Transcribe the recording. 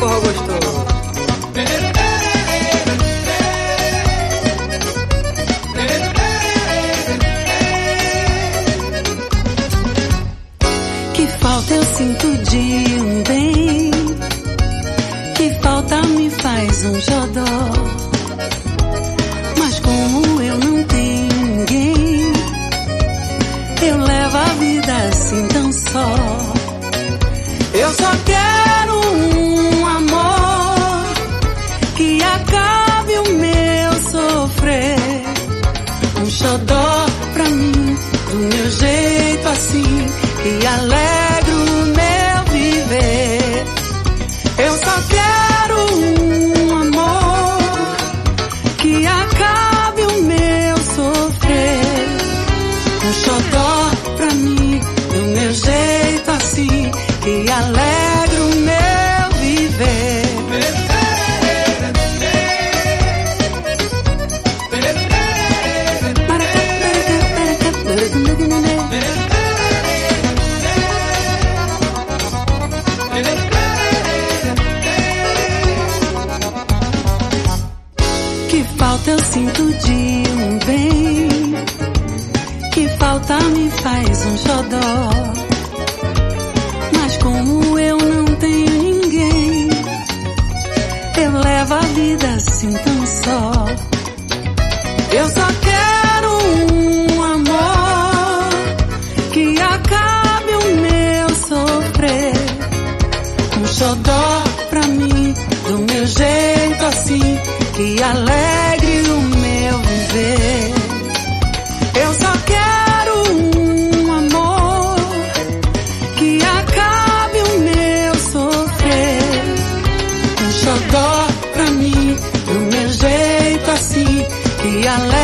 forró gostoso. Que falta eu sinto de um bem, que falta me faz um xodó. Mas como eu não tenho ninguém, eu levo a vida assim tão só. Eu só quero um amor que acabe o meu sofrer, um xodó pra mim, do meu jeito assim, que alegra o meu viver. Eu só quero um amor que acabe o meu sofrer, um xodó pra mim, do meu jeito assim, que alegra o meu viver. Que falta eu sinto de um bem, que falta me faz um xodó. Mas como eu não tenho ninguém, eu levo a vida assim tão só. Eu só quero um amor que acabe o meu sofrer, um xodó pra mim, do meu jeito assim, que alegre o meu viver. Eu só quero um amor que acabe o meu sofrer, um xodó pra mim, do meu jeito assim, que alegre